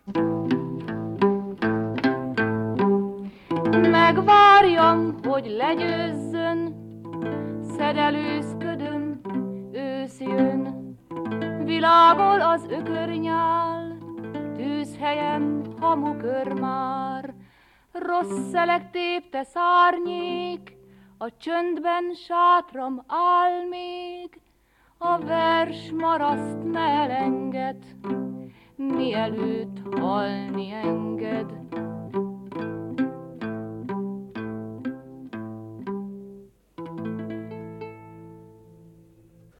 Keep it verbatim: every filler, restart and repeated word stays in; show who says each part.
Speaker 1: Megvárjam, hogy legyőzzön, szedelőzködöm, ősz jön. Világol az ökörnyál, tűzhelyen hamukör már. Rossz szelek tépte szárnyék, a csöndben sátram áll még. A vers maraszt melenged, mielőtt halni enged.